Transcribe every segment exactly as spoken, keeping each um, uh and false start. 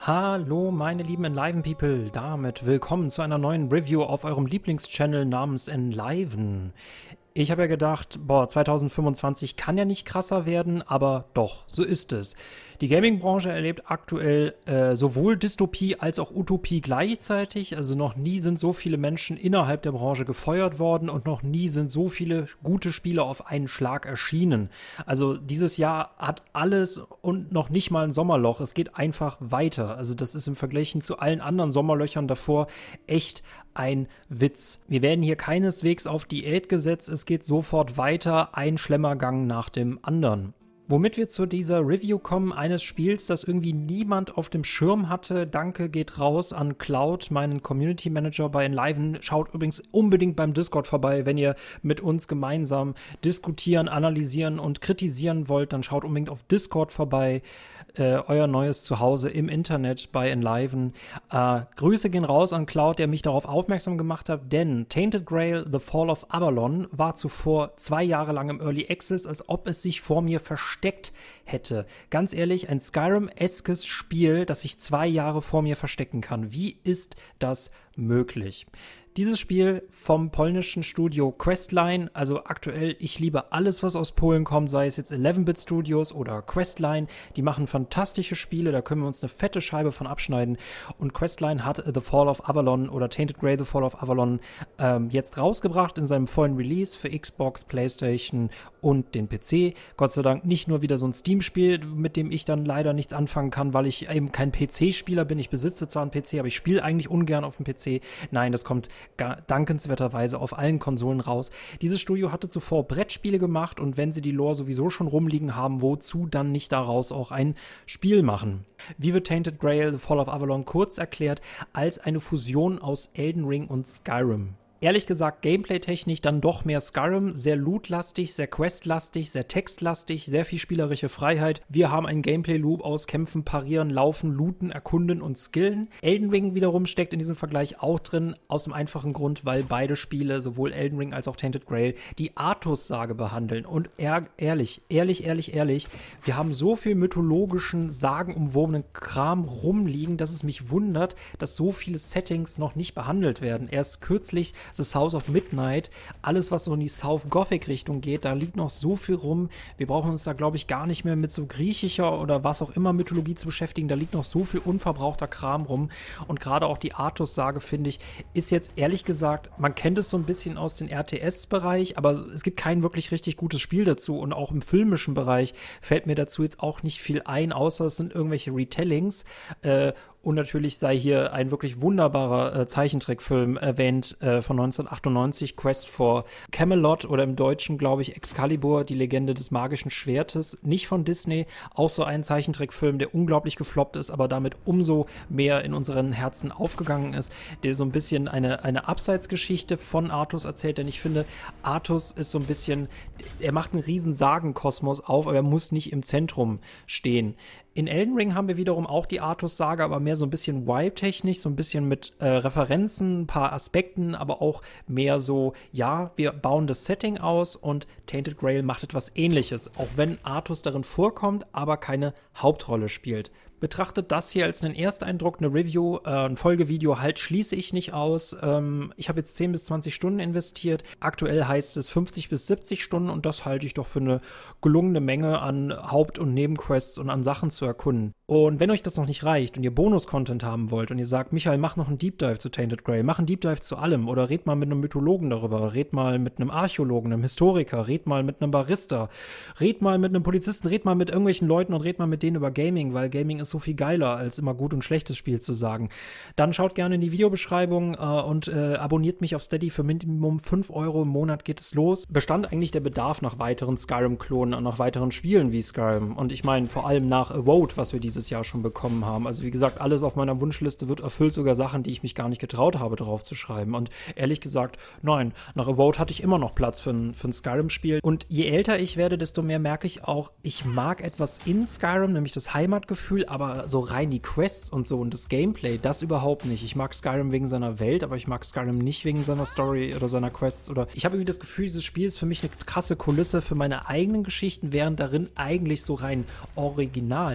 Hallo meine lieben Enliven People, damit willkommen zu einer neuen Review auf eurem Lieblingschannel namens Enliven. Ich habe ja gedacht, boah, zwanzig fünfundzwanzig kann ja nicht krasser werden, aber doch, so ist es. Die Gaming-Branche erlebt aktuell äh, sowohl Dystopie als auch Utopie gleichzeitig. Also noch nie sind so viele Menschen innerhalb der Branche gefeuert worden und noch nie sind so viele gute Spiele auf einen Schlag erschienen. Also dieses Jahr hat alles und noch nicht mal ein Sommerloch. Es geht einfach weiter. Also das ist im Vergleich zu allen anderen Sommerlöchern davor echt ein Witz. Wir werden hier keineswegs auf Diät gesetzt. Es geht sofort weiter, ein Schlemmergang nach dem anderen. Womit wir zu dieser Review kommen, eines Spiels, das irgendwie niemand auf dem Schirm hatte. Danke geht raus an Cloud, meinen Community Manager bei Enliven. Schaut übrigens unbedingt beim Discord vorbei, wenn ihr mit uns gemeinsam diskutieren, analysieren und kritisieren wollt, dann schaut unbedingt auf Discord vorbei. Äh, euer neues Zuhause im Internet bei Enliven. Äh, Grüße gehen raus an Cloud, der mich darauf aufmerksam gemacht hat, denn Tainted Grail The Fall of Avalon war zuvor zwei Jahre lang im Early Access, als ob es sich vor mir versteckt hätte. Ganz ehrlich, ein Skyrim-eskes Spiel, das sich zwei Jahre vor mir verstecken kann. Wie ist das möglich? Dieses Spiel vom polnischen Studio Questline, also aktuell, ich liebe alles, was aus Polen kommt, sei es jetzt eleven-Bit Studios oder Questline, die machen fantastische Spiele, da können wir uns eine fette Scheibe von abschneiden und Questline hat The Fall of Avalon oder Tainted Grail The Fall of Avalon ähm, jetzt rausgebracht in seinem vollen Release für Xbox, PlayStation und den P C. Gott sei Dank nicht nur wieder so ein Steam-Spiel, mit dem ich dann leider nichts anfangen kann, weil ich eben kein P C-Spieler bin. Ich besitze zwar einen P C, aber ich spiele eigentlich ungern auf dem P C. Nein, das kommt dankenswerterweise auf allen Konsolen raus. Dieses Studio hatte zuvor Brettspiele gemacht und wenn sie die Lore sowieso schon rumliegen haben, wozu dann nicht daraus auch ein Spiel machen? Wie wird Tainted Grail The Fall of Avalon kurz erklärt als eine Fusion aus Elden Ring und Skyrim. Ehrlich gesagt, gameplay-technisch dann doch mehr Skyrim, sehr loot-lastig, sehr quest-lastig, sehr textlastig, sehr viel spielerische Freiheit. Wir haben einen Gameplay-Loop aus Kämpfen, Parieren, Laufen, Looten, Erkunden und Skillen. Elden Ring wiederum steckt in diesem Vergleich auch drin, aus dem einfachen Grund, weil beide Spiele, sowohl Elden Ring als auch Tainted Grail, die Artus-Sage behandeln. Und ehr- ehrlich, ehrlich, ehrlich, ehrlich, wir haben so viel mythologischen, sagenumwobenen Kram rumliegen, dass es mich wundert, dass so viele Settings noch nicht behandelt werden. Erst kürzlich The South of Midnight, alles, was so in die South Gothic-Richtung geht, da liegt noch so viel rum. Wir brauchen uns da, glaube ich, gar nicht mehr mit so griechischer oder was auch immer Mythologie zu beschäftigen. Da liegt noch so viel unverbrauchter Kram rum. Und gerade auch die Artus-Sage, finde ich, ist jetzt ehrlich gesagt, man kennt es so ein bisschen aus dem R T S-Bereich, aber es gibt kein wirklich richtig gutes Spiel dazu. Und auch im filmischen Bereich fällt mir dazu jetzt auch nicht viel ein, außer es sind irgendwelche Retellings. Äh, Und natürlich sei hier ein wirklich wunderbarer äh, Zeichentrickfilm erwähnt äh, von neunzehnhundertachtundneunzig, Quest for Camelot oder im Deutschen, glaube ich, Excalibur, die Legende des magischen Schwertes. Nicht von Disney, auch so ein Zeichentrickfilm, der unglaublich gefloppt ist, aber damit umso mehr in unseren Herzen aufgegangen ist, der so ein bisschen eine, eine Abseitsgeschichte von Artus erzählt, denn ich finde, Artus ist so ein bisschen, er macht einen riesen Sagenkosmos auf, aber er muss nicht im Zentrum stehen. In Elden Ring haben wir wiederum auch die Artus-Sage, aber mehr so ein bisschen Vibe-technisch, so ein bisschen mit äh, Referenzen, ein paar Aspekten, aber auch mehr so, ja, wir bauen das Setting aus und Tainted Grail macht etwas Ähnliches, auch wenn Artus darin vorkommt, aber keine Hauptrolle spielt. Betrachtet das hier als einen Ersteindruck, eine Review, äh, ein Folgevideo halt schließe ich nicht aus. Ähm, ich habe jetzt zehn bis zwanzig Stunden investiert. Aktuell heißt es fünfzig bis siebzig Stunden und das halte ich doch für eine gelungene Menge an Haupt- und Nebenquests und an Sachen zu erkunden. Und wenn euch das noch nicht reicht und ihr Bonus-Content haben wollt und ihr sagt, Michael, mach noch einen Deep Dive zu Tainted Grail, mach einen Deep Dive zu allem oder red mal mit einem Mythologen darüber, red mal mit einem Archäologen, einem Historiker, red mal mit einem Barista, red mal mit einem Polizisten, red mal mit irgendwelchen Leuten und red mal mit denen über Gaming, weil Gaming ist so viel geiler, als immer gut und schlechtes Spiel zu sagen. Dann schaut gerne in die Videobeschreibung äh, und äh, abonniert mich auf Steady für Minimum fünf Euro im Monat geht es los. Bestand eigentlich der Bedarf nach weiteren Skyrim-Klonen und nach weiteren Spielen wie Skyrim. Und ich meine vor allem nach A Vote, was wir dieses Jahr schon bekommen haben. Also wie gesagt, alles auf meiner Wunschliste wird erfüllt, sogar Sachen, die ich mich gar nicht getraut habe, drauf zu schreiben. Und ehrlich gesagt, nein, nach A Vote hatte ich immer noch Platz für ein, für ein Skyrim-Spiel. Und je älter ich werde, desto mehr merke ich auch, ich mag etwas in Skyrim, nämlich das Heimatgefühl, aber so rein die Quests und so und das Gameplay, das überhaupt nicht. Ich mag Skyrim wegen seiner Welt, aber ich mag Skyrim nicht wegen seiner Story oder seiner Quests oder ich habe irgendwie das Gefühl, dieses Spiel ist für mich eine krasse Kulisse für meine eigenen Geschichten, während darin eigentlich so rein original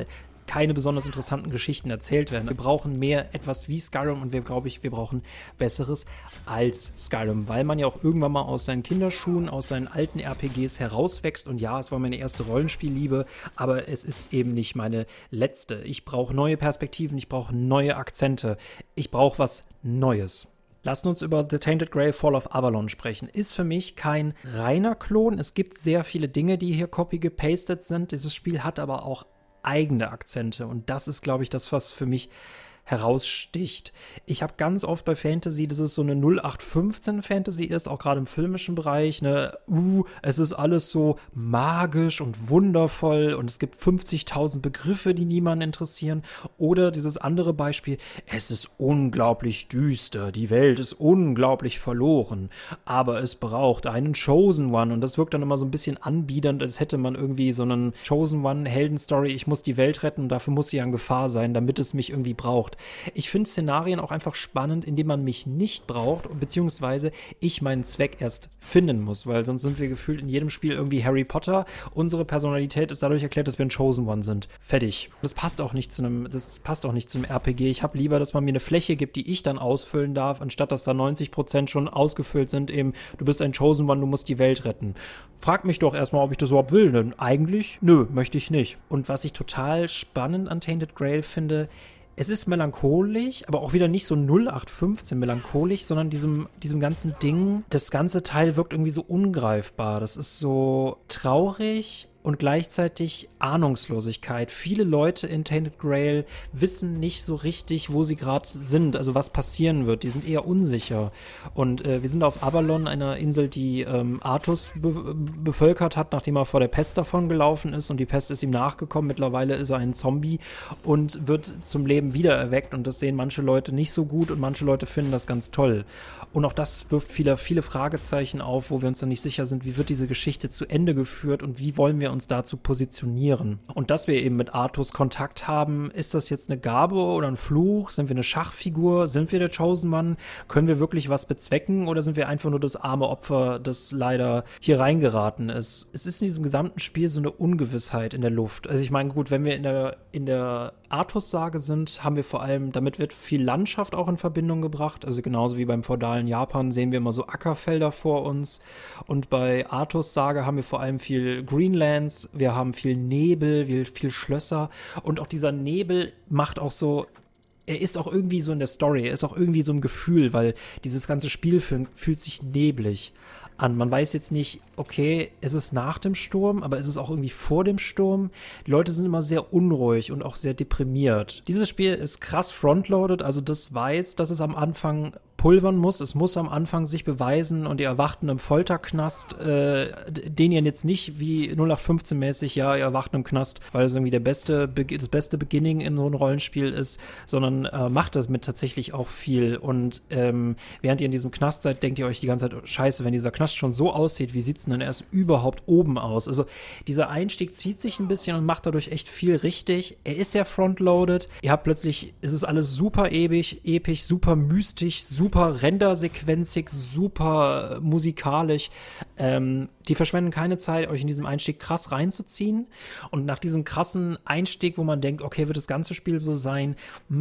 keine besonders interessanten Geschichten erzählt werden. Wir brauchen mehr etwas wie Skyrim und wir, glaube ich, wir brauchen Besseres als Skyrim, weil man ja auch irgendwann mal aus seinen Kinderschuhen, aus seinen alten R P Gs herauswächst und ja, es war meine erste Rollenspielliebe, aber es ist eben nicht meine letzte. Ich brauche neue Perspektiven, ich brauche neue Akzente, ich brauche was Neues. Lasst uns über The Tainted Grail Fall of Avalon sprechen. Ist für mich kein reiner Klon. Es gibt sehr viele Dinge, die hier copy-gepastet sind. Dieses Spiel hat aber auch eigene Akzente. Und das ist, glaube ich, das, was für mich heraussticht. Ich habe ganz oft bei Fantasy, dass es so eine null acht fünfzehn Fantasy ist, auch gerade im filmischen Bereich, ne, uh, es ist alles so magisch und wundervoll und es gibt fünfzigtausend Begriffe, die niemanden interessieren. Oder dieses andere Beispiel, es ist unglaublich düster, die Welt ist unglaublich verloren, aber es braucht einen Chosen One und das wirkt dann immer so ein bisschen anbiedernd, als hätte man irgendwie so einen Chosen One Heldenstory, ich muss die Welt retten und dafür muss sie in Gefahr sein, damit es mich irgendwie braucht. Ich finde Szenarien auch einfach spannend, indem man mich nicht braucht, beziehungsweise ich meinen Zweck erst finden muss, weil sonst sind wir gefühlt in jedem Spiel irgendwie Harry Potter. Unsere Personalität ist dadurch erklärt, dass wir ein Chosen One sind. Fertig. Das passt auch nicht zu einem, das passt auch nicht zum R P G. Ich habe lieber, dass man mir eine Fläche gibt, die ich dann ausfüllen darf, anstatt dass da neunzig Prozent schon ausgefüllt sind, eben, du bist ein Chosen One, du musst die Welt retten. Frag mich doch erstmal, ob ich das überhaupt will, denn eigentlich, nö, möchte ich nicht. Und was ich total spannend an Tainted Grail finde, es ist melancholisch, aber auch wieder nicht so null acht fünfzehn melancholisch, sondern diesem, diesem ganzen Ding, das ganze Teil wirkt irgendwie so ungreifbar. Das ist so traurig und gleichzeitig Ahnungslosigkeit. Viele Leute in Tainted Grail wissen nicht so richtig, wo sie gerade sind, also was passieren wird. Die sind eher unsicher. Und äh, wir sind auf Avalon, einer Insel, die ähm, Artus be- bevölkert hat, nachdem er vor der Pest davon gelaufen ist und die Pest ist ihm nachgekommen. Mittlerweile ist er ein Zombie und wird zum Leben wiedererweckt und das sehen manche Leute nicht so gut und manche Leute finden das ganz toll. Und auch das wirft viele, viele Fragezeichen auf, wo wir uns dann nicht sicher sind, wie wird diese Geschichte zu Ende geführt und wie wollen wir uns dazu positionieren. Und dass wir eben mit Artus Kontakt haben, ist das jetzt eine Gabe oder ein Fluch? Sind wir eine Schachfigur? Sind wir der Chosen One? Können wir wirklich was bezwecken oder sind wir einfach nur das arme Opfer, das leider hier reingeraten ist? Es ist in diesem gesamten Spiel so eine Ungewissheit in der Luft. Also ich meine, gut, wenn wir in der, in der Artus-Sage sind, haben wir vor allem, damit wird viel Landschaft auch in Verbindung gebracht. Also genauso wie beim feudalen Japan sehen wir immer so Ackerfelder vor uns. Und bei Artus-Sage haben wir vor allem viel Greenlands, wir haben viel Nebel, viel, viel Schlösser. Und auch dieser Nebel macht auch so, er ist auch irgendwie so in der Story, er ist auch irgendwie so ein Gefühl, weil dieses ganze Spiel fühlt, fühlt sich neblig an. Man weiß jetzt nicht, okay, es ist nach dem Sturm, aber es ist auch irgendwie vor dem Sturm. Die Leute sind immer sehr unruhig und auch sehr deprimiert. Dieses Spiel ist krass frontloaded, also das weiß, dass es am Anfang pulvern muss. Es muss am Anfang sich beweisen und ihr erwacht in einem Folterknast, äh, den ihr jetzt nicht wie null acht fünfzehn mäßig, ja, ihr erwacht in einem Knast, weil es irgendwie der beste, das beste Beginning in so einem Rollenspiel ist, sondern äh, macht das mit tatsächlich auch viel. Und ähm, während ihr in diesem Knast seid, denkt ihr euch die ganze Zeit, oh, scheiße, wenn dieser Knast schon so aussieht, wie sieht's denn dann erst überhaupt oben aus? Also dieser Einstieg zieht sich ein bisschen und macht dadurch echt viel richtig. Er ist ja frontloaded. Ihr habt plötzlich, es ist alles super episch, episch, super mystisch, super super rendersequenzig, super musikalisch. Ähm, die verschwenden keine Zeit, euch in diesem Einstieg krass reinzuziehen. Und nach diesem krassen Einstieg, wo man denkt, okay, wird das ganze Spiel so sein?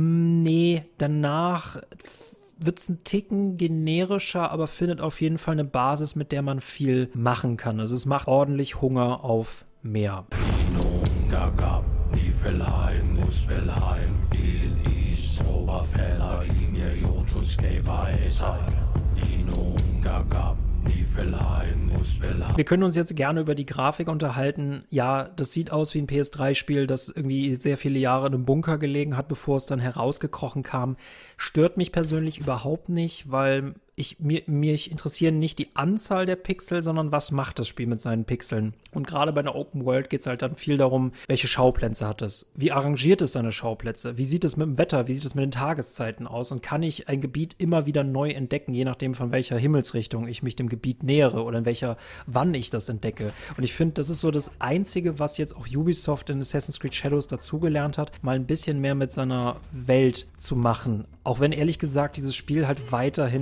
Nee, danach wird es ein Ticken generischer, aber findet auf jeden Fall eine Basis, mit der man viel machen kann. Also es macht ordentlich Hunger auf mehr. Wir können uns jetzt gerne über die Grafik unterhalten. Ja, das sieht aus wie ein P S drei Spiel, das irgendwie sehr viele Jahre in einem Bunker gelegen hat, bevor es dann herausgekrochen kam. Stört mich persönlich überhaupt nicht, weil ich, mir, mich interessieren nicht die Anzahl der Pixel, sondern was macht das Spiel mit seinen Pixeln. Und gerade bei einer Open World geht es halt dann viel darum, welche Schauplätze hat es? Wie arrangiert es seine Schauplätze? Wie sieht es mit dem Wetter? Wie sieht es mit den Tageszeiten aus? Und kann ich ein Gebiet immer wieder neu entdecken, je nachdem von welcher Himmelsrichtung ich mich dem Gebiet nähere oder in welcher, wann ich das entdecke? Und ich finde, das ist so das Einzige, was jetzt auch Ubisoft in Assassin's Creed Shadows dazugelernt hat, mal ein bisschen mehr mit seiner Welt zu machen. Auch wenn ehrlich gesagt dieses Spiel halt weiterhin ein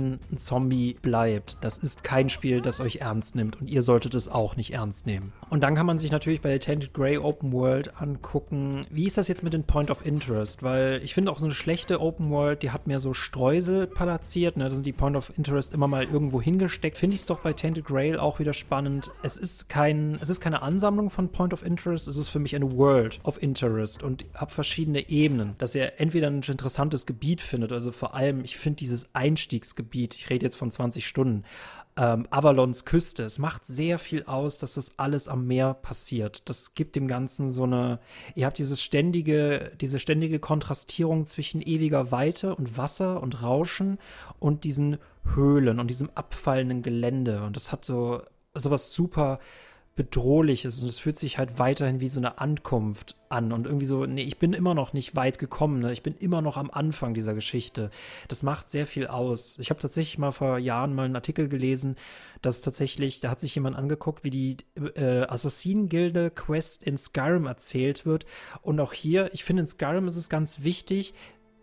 Zombie bleibt. Das ist kein Spiel, das euch ernst nimmt und ihr solltet es auch nicht ernst nehmen. Und dann kann man sich natürlich bei der Tainted Grail Open World angucken, wie ist das jetzt mit den Point of Interest, weil ich finde auch so eine schlechte Open World, die hat mehr so Streusel platziert, ne? Da sind die Point of Interest immer mal irgendwo hingesteckt. Finde ich es doch bei Tainted Grail auch wieder spannend. Es ist kein, es ist keine Ansammlung von Point of Interest, es ist für mich eine World of Interest und habe verschiedene Ebenen, dass ihr entweder ein interessantes Gebiet findet, also vor allem, ich finde dieses Einstiegsgebiet, ich rede jetzt von zwanzig Stunden, ähm, Avalons Küste, es macht sehr viel aus, dass das alles am Meer passiert. Das gibt dem Ganzen so eine, ihr habt dieses ständige, diese ständige Kontrastierung zwischen ewiger Weite und Wasser und Rauschen und diesen Höhlen und diesem abfallenden Gelände und das hat so sowas super Bedrohliches und es fühlt sich halt weiterhin wie so eine Ankunft an und irgendwie so, nee, ich bin immer noch nicht weit gekommen, ne? Ich bin immer noch am Anfang dieser Geschichte. Das macht sehr viel aus. Ich habe tatsächlich mal vor Jahren mal einen Artikel gelesen, dass tatsächlich, da hat sich jemand angeguckt, wie die äh, Assassinen-Gilde Quest in Skyrim erzählt wird und auch hier, ich finde in Skyrim ist es ganz wichtig,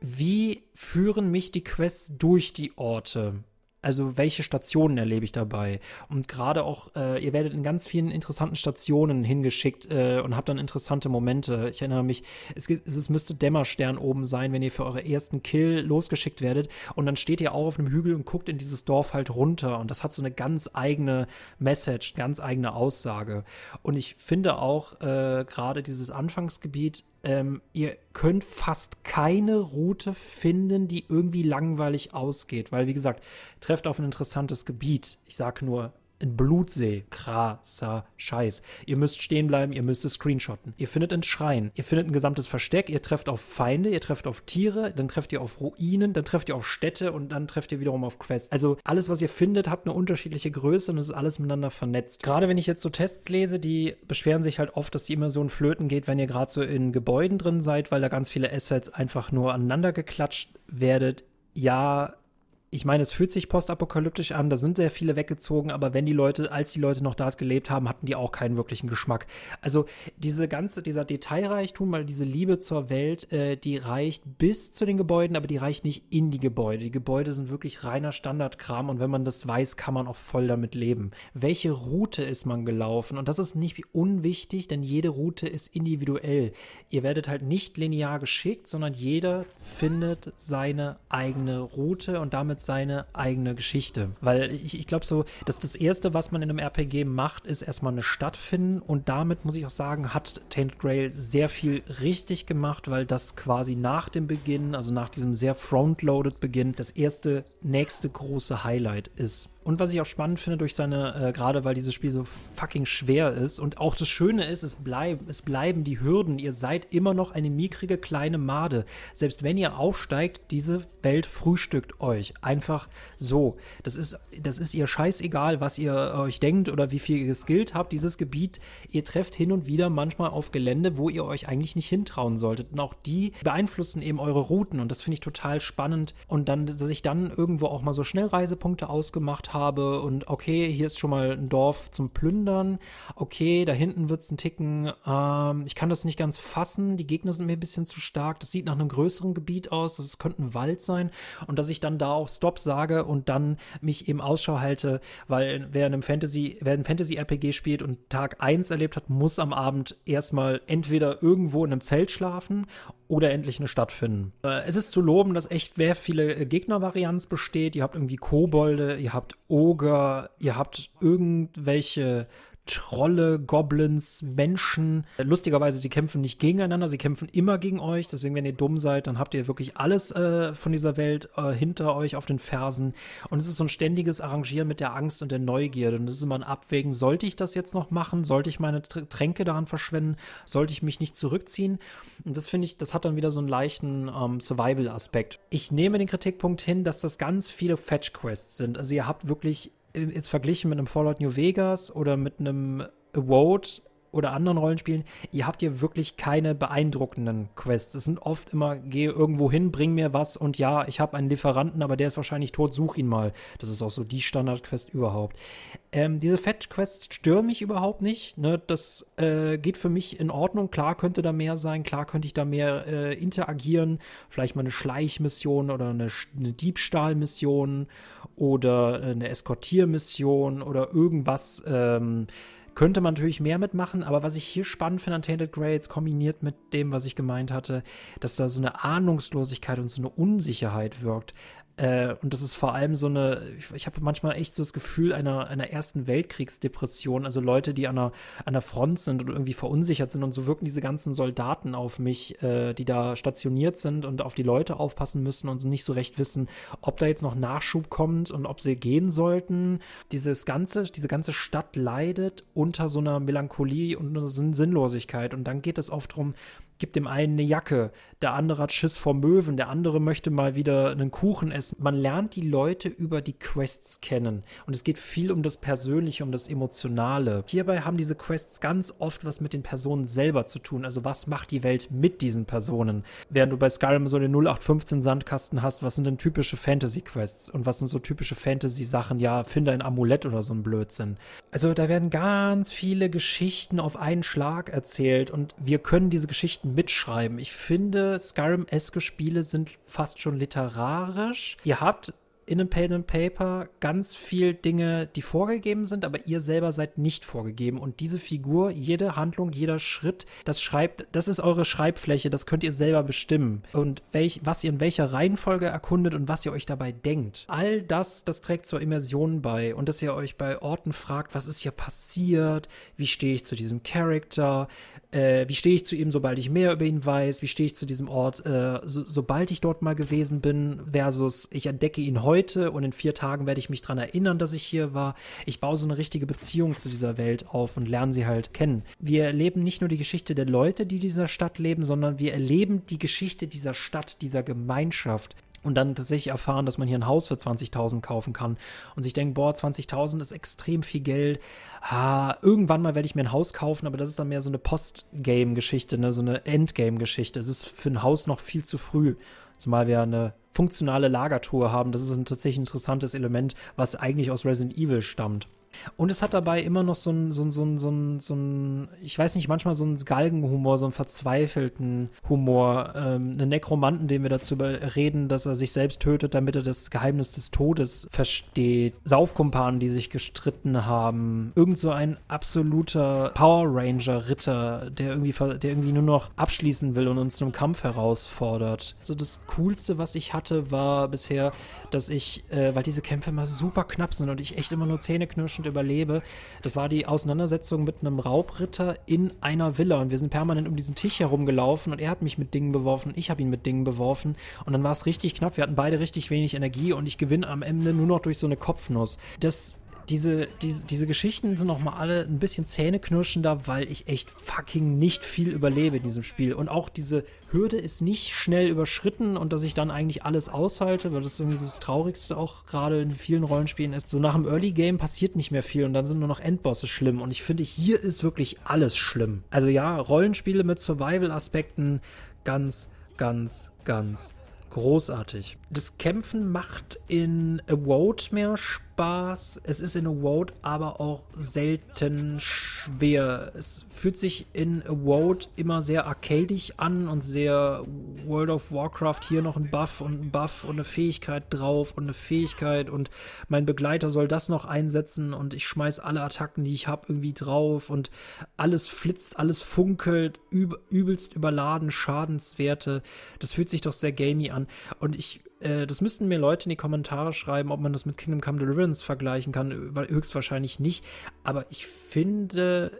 wie führen mich die Quests durch die Orte? Also welche Stationen erlebe ich dabei? Und gerade auch, äh, ihr werdet in ganz vielen interessanten Stationen hingeschickt äh, und habt dann interessante Momente. Ich erinnere mich, es, es müsste Dämmerstern oben sein, wenn ihr für eure ersten Kill losgeschickt werdet. Und dann steht ihr auch auf einem Hügel und guckt in dieses Dorf halt runter. Und das hat so eine ganz eigene Message, ganz eigene Aussage. Und ich finde auch, äh, gerade dieses Anfangsgebiet, Ähm, ihr könnt fast keine Route finden, die irgendwie langweilig ausgeht, weil, wie gesagt, trefft auf ein interessantes Gebiet. Ich sag nur, ein Blutsee, krasser Scheiß. Ihr müsst stehen bleiben, ihr müsst es screenshotten. Ihr findet einen Schrein, ihr findet ein gesamtes Versteck, ihr trefft auf Feinde, ihr trefft auf Tiere, dann trefft ihr auf Ruinen, dann trefft ihr auf Städte und dann trefft ihr wiederum auf Quests. Also alles, was ihr findet, hat eine unterschiedliche Größe und es ist alles miteinander vernetzt. Gerade wenn ich jetzt so Tests lese, die beschweren sich halt oft, dass die immer so ein Flöten geht, wenn ihr gerade so in Gebäuden drin seid, weil da ganz viele Assets einfach nur aneinander geklatscht werdet. Ja, ich meine, es fühlt sich postapokalyptisch an, da sind sehr viele weggezogen, aber wenn die Leute, als die Leute noch dort gelebt haben, hatten die auch keinen wirklichen Geschmack. Also diese ganze, dieser Detailreichtum, weil diese Liebe zur Welt, äh, die reicht bis zu den Gebäuden, aber die reicht nicht in die Gebäude. Die Gebäude sind wirklich reiner Standardkram und wenn man das weiß, kann man auch voll damit leben. Welche Route ist man gelaufen? Und das ist nicht unwichtig, denn jede Route ist individuell. Ihr werdet halt nicht linear geschickt, sondern jeder findet seine eigene Route und damit seine eigene Geschichte. Weil ich, ich glaube so, dass das Erste, was man in einem R P G macht, ist erstmal eine Stadt finden und damit, muss ich auch sagen, hat Tainted Grail sehr viel richtig gemacht, weil das quasi nach dem Beginn, also nach diesem sehr frontloaded Beginn, das erste, nächste große Highlight ist. Und was ich auch spannend finde durch seine, äh, gerade weil dieses Spiel so fucking schwer ist und auch das Schöne ist, es bleiben, es bleiben die Hürden. Ihr seid immer noch eine mickrige kleine Made. Selbst wenn ihr aufsteigt, diese Welt frühstückt euch. Einfach so. Das ist, das ist ihr scheißegal, was ihr euch denkt oder wie viel ihr geskillt habt. Dieses Gebiet, ihr trefft hin und wieder manchmal auf Gelände, wo ihr euch eigentlich nicht hintrauen solltet. Und auch die beeinflussen eben eure Routen und das finde ich total spannend. Und dann, dass ich dann irgendwo auch mal so Schnellreisepunkte ausgemacht habe und okay, hier ist schon mal ein Dorf zum Plündern, okay, da hinten wird es ein Ticken, ähm, ich kann das nicht ganz fassen, die Gegner sind mir ein bisschen zu stark, das sieht nach einem größeren Gebiet aus, das könnte ein Wald sein und dass ich dann da auch Stop sage und dann mich eben Ausschau halte, weil wer in einem Fantasy, wer ein Fantasy-R P G spielt und Tag eins erlebt hat, muss am Abend erstmal entweder irgendwo in einem Zelt schlafen oder endlich eine Stadt finden. Äh, es ist zu loben, dass echt sehr viele äh, Gegnervarianz besteht. Ihr habt irgendwie Kobolde, ihr habt Oger, ihr habt irgendwelche Trolle, Goblins, Menschen. Lustigerweise, sie kämpfen nicht gegeneinander, sie kämpfen immer gegen euch. Deswegen, wenn ihr dumm seid, dann habt ihr wirklich alles äh, von dieser Welt äh, hinter euch auf den Fersen. Und es ist so ein ständiges Arrangieren mit der Angst und der Neugierde. Und das ist immer ein Abwägen, sollte ich das jetzt noch machen? Sollte ich meine Tr- Tränke daran verschwenden? Sollte ich mich nicht zurückziehen? Und das finde ich, das hat dann wieder so einen leichten ähm, Survival-Aspekt. Ich nehme den Kritikpunkt hin, dass das ganz viele Fetch-Quests sind. Also ihr habt wirklich jetzt verglichen mit einem Fallout New Vegas oder mit einem Abode oder anderen Rollenspielen, ihr habt hier wirklich keine beeindruckenden Quests. Es sind oft immer, gehe irgendwo hin, bring mir was und ja, ich habe einen Lieferanten, aber der ist wahrscheinlich tot, such ihn mal. Das ist auch so die Standard-Quest überhaupt. Ähm, diese Fetch-Quests stören mich überhaupt nicht. Ne? Das äh, geht für mich in Ordnung. Klar könnte da mehr sein, klar könnte ich da mehr äh, interagieren. Vielleicht mal eine Schleichmission oder eine, eine Diebstahlmission oder eine Eskortiermission oder irgendwas, ähm, könnte man natürlich mehr mitmachen, aber was ich hier spannend finde an Tainted Grails, kombiniert mit dem, was ich gemeint hatte, dass da so eine Ahnungslosigkeit und so eine Unsicherheit wirkt. Äh, und das ist vor allem so eine, ich, ich habe manchmal echt so das Gefühl einer, einer Ersten Weltkriegsdepression, also Leute, die an der, an der Front sind und irgendwie verunsichert sind und so wirken diese ganzen Soldaten auf mich, äh, die da stationiert sind und auf die Leute aufpassen müssen und sie nicht so recht wissen, ob da jetzt noch Nachschub kommt und ob sie gehen sollten. Dieses ganze, diese ganze Stadt leidet unter so einer Melancholie und einer Sinnlosigkeit und dann geht es oft darum, gibt dem einen eine Jacke, der andere hat Schiss vor Möwen, der andere möchte mal wieder einen Kuchen essen. Man lernt die Leute über die Quests kennen und es geht viel um das Persönliche, um das Emotionale. Hierbei haben diese Quests ganz oft was mit den Personen selber zu tun, also was macht die Welt mit diesen Personen. Während du bei Skyrim so den null acht fünfzehn Sandkasten hast, was sind denn typische Fantasy-Quests und was sind so typische Fantasy-Sachen, ja, finde ein Amulett oder so ein Blödsinn. Also da werden ganz viele Geschichten auf einen Schlag erzählt und wir können diese Geschichten mitschreiben. Ich finde, Skyrim-eske Spiele sind fast schon literarisch. Ihr habt in einem Pen and Paper ganz viel Dinge, die vorgegeben sind, aber ihr selber seid nicht vorgegeben. Und diese Figur, jede Handlung, jeder Schritt, das schreibt, das ist eure Schreibfläche, das könnt ihr selber bestimmen. Und welch, was ihr in welcher Reihenfolge erkundet und was ihr euch dabei denkt. All das, das trägt zur Immersion bei. Und dass ihr euch bei Orten fragt, was ist hier passiert? Wie stehe ich zu diesem Charakter? Äh, wie stehe ich zu ihm, sobald ich mehr über ihn weiß? Wie stehe ich zu diesem Ort, äh, so, sobald ich dort mal gewesen bin? Versus, ich entdecke ihn heute und in vier Tagen werde ich mich daran erinnern, dass ich hier war. Ich baue so eine richtige Beziehung zu dieser Welt auf und lerne sie halt kennen. Wir erleben nicht nur die Geschichte der Leute, die in dieser Stadt leben, sondern wir erleben die Geschichte dieser Stadt, dieser Gemeinschaft. Und dann tatsächlich erfahren, dass man hier ein Haus für zwanzigtausend kaufen kann und sich denkt, boah, zwanzigtausend ist extrem viel Geld. Ah, irgendwann mal werde ich mir ein Haus kaufen, aber das ist dann mehr so eine Post-Game-Geschichte, ne? So eine Endgame-Geschichte. Es ist für ein Haus noch viel zu früh, zumal wir eine funktionale Lagertruhe haben. Das ist ein tatsächlich interessantes Element, was eigentlich aus Resident Evil stammt. Und es hat dabei immer noch so ein, so ein, so ein, so ein, so ein ich weiß nicht, manchmal so einen Galgenhumor, so einen verzweifelten Humor, ähm, einen Nekromanten, den wir dazu reden, dass er sich selbst tötet, damit er das Geheimnis des Todes versteht. Saufkumpanen, die sich gestritten haben. Irgend so ein absoluter Power Ranger-Ritter, der irgendwie, der irgendwie nur noch abschließen will und uns zum Kampf herausfordert. So das Coolste, was ich hatte, war bisher, dass ich, äh, weil diese Kämpfe immer super knapp sind und ich echt immer nur zähneknirschend überlebe. Das war die Auseinandersetzung mit einem Raubritter in einer Villa und wir sind permanent um diesen Tisch herumgelaufen und er hat mich mit Dingen beworfen, ich habe ihn mit Dingen beworfen und dann war es richtig knapp. Wir hatten beide richtig wenig Energie und ich gewinne am Ende nur noch durch so eine Kopfnuss. Das Diese, diese, diese Geschichten sind nochmal alle ein bisschen zähneknirschender, weil ich echt fucking nicht viel überlebe in diesem Spiel. Und auch diese Hürde ist nicht schnell überschritten und dass ich dann eigentlich alles aushalte, weil das irgendwie das Traurigste auch gerade in vielen Rollenspielen ist. So nach dem Early Game passiert nicht mehr viel und dann sind nur noch Endbosse schlimm. Und ich finde, hier ist wirklich alles schlimm. Also ja, Rollenspiele mit Survival-Aspekten ganz, ganz, ganz großartig. Das Kämpfen macht in Avowed mehr Spaß. Es ist in Avowed aber auch selten schwer. Es fühlt sich in Avowed immer sehr arcadisch an und sehr World of Warcraft. Hier noch ein Buff und ein Buff und eine Fähigkeit drauf und eine Fähigkeit und mein Begleiter soll das noch einsetzen und ich schmeiß alle Attacken, die ich habe, irgendwie drauf und alles flitzt, alles funkelt, üb- übelst überladen, Schadenswerte. Das fühlt sich doch sehr gamey an. Und ich, äh, das müssten mir Leute in die Kommentare schreiben, ob man das mit Kingdom Come Deliverance vergleichen kann, weil höchstwahrscheinlich nicht. Aber ich finde,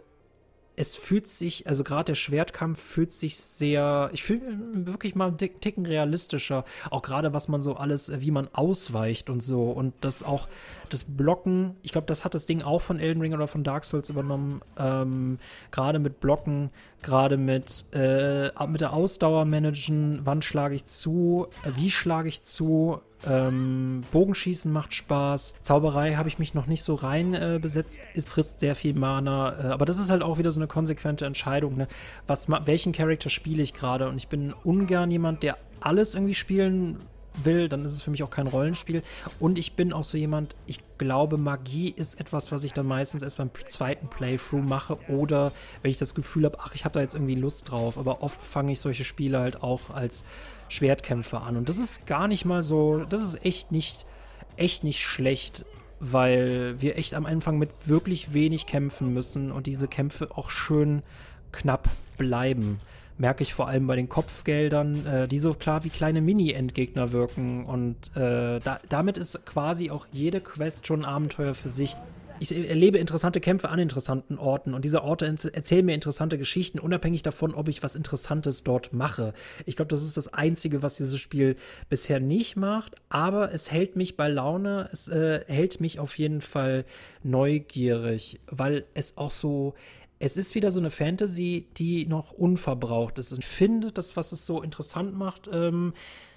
es fühlt sich, also gerade der Schwertkampf fühlt sich sehr, ich fühle wirklich mal einen Ticken realistischer, auch gerade was man so alles, wie man ausweicht und so und das auch, das Blocken, ich glaube, das hat das Ding auch von Elden Ring oder von Dark Souls übernommen, ähm, gerade mit Blocken, gerade mit, äh, mit der Ausdauer managen, wann schlage ich zu, wie schlage ich zu, Ähm, Bogenschießen macht Spaß. Zauberei habe ich mich noch nicht so rein äh, besetzt. Es frisst sehr viel Mana. Äh, aber das ist halt auch wieder so eine konsequente Entscheidung. Ne? Was, welchen Charakter spiele ich gerade? Und ich bin ungern jemand, der alles irgendwie spielen will, dann ist es für mich auch kein Rollenspiel. Und ich bin auch so jemand, ich glaube, Magie ist etwas, was ich dann meistens erst beim zweiten Playthrough mache oder wenn ich das Gefühl habe, ach, ich habe da jetzt irgendwie Lust drauf. Aber oft fange ich solche Spiele halt auch als Schwertkämpfer an. Und das ist gar nicht mal so, das ist echt nicht, echt nicht schlecht, weil wir echt am Anfang mit wirklich wenig kämpfen müssen und diese Kämpfe auch schön knapp bleiben. Merke ich vor allem bei den Kopfgeldern, äh, die so klar wie kleine Mini-Endgegner wirken. Und äh, da, damit ist quasi auch jede Quest schon ein Abenteuer für sich. Ich erlebe interessante Kämpfe an interessanten Orten und diese Orte erzählen mir interessante Geschichten, unabhängig davon, ob ich was Interessantes dort mache. Ich glaube, das ist das Einzige, was dieses Spiel bisher nicht macht, aber es hält mich bei Laune, es äh, hält mich auf jeden Fall neugierig, weil es auch so Es ist wieder so eine Fantasy, die noch unverbraucht ist. Und ich finde, das, was es so interessant macht, ähm,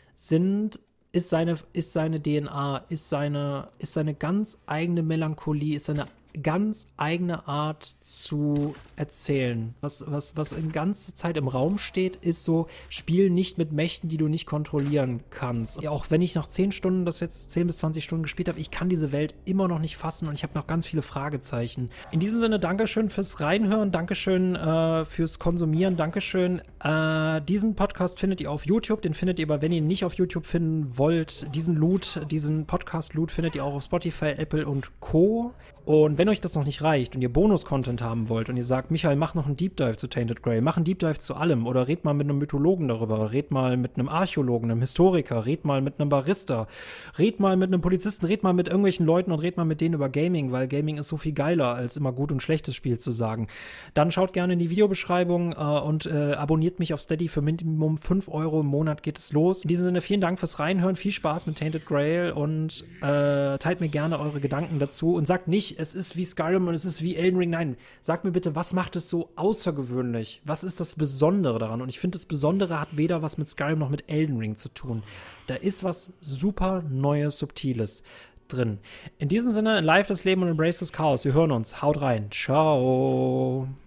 sind, ist seine, ist seine D N A, ist seine, ist seine ganz eigene Melancholie, ist seine ganz eigene Art zu erzählen. Was, was, was in ganzer Zeit im Raum steht, ist so, spiel nicht mit Mächten, die du nicht kontrollieren kannst. Ja, auch wenn ich nach zehn Stunden, das jetzt zehn bis zwanzig Stunden gespielt habe, ich kann diese Welt immer noch nicht fassen und ich habe noch ganz viele Fragezeichen. In diesem Sinne, Dankeschön fürs Reinhören, Dankeschön äh, fürs Konsumieren, Dankeschön. Äh, diesen Podcast findet ihr auf YouTube, den findet ihr aber, wenn ihr ihn nicht auf YouTube finden wollt, diesen Loot, diesen Podcast-Loot findet ihr auch auf Spotify, Apple und Co. Und wenn euch das noch nicht reicht und ihr Bonus-Content haben wollt und ihr sagt, Michael, mach noch einen Deep Dive zu Tainted Grail, mach einen Deep Dive zu allem oder red mal mit einem Mythologen darüber, red mal mit einem Archäologen, einem Historiker, red mal mit einem Barista, red mal mit einem Polizisten, red mal mit irgendwelchen Leuten und red mal mit denen über Gaming, weil Gaming ist so viel geiler, als immer gut und schlechtes Spiel zu sagen. Dann schaut gerne in die Videobeschreibung äh, und äh, abonniert mich auf Steady für Minimum fünf Euro im Monat geht es los. In diesem Sinne, vielen Dank fürs Reinhören, viel Spaß mit Tainted Grail und äh, teilt mir gerne eure Gedanken dazu und sagt nicht, es ist wie Skyrim und es ist wie Elden Ring. Nein, sagt mir bitte, was macht es so außergewöhnlich? Was ist das Besondere daran? Und ich finde, das Besondere hat weder was mit Skyrim noch mit Elden Ring zu tun. Da ist was super Neues, Subtiles drin. In diesem Sinne, live das Leben und embrace das Chaos. Wir hören uns. Haut rein. Ciao.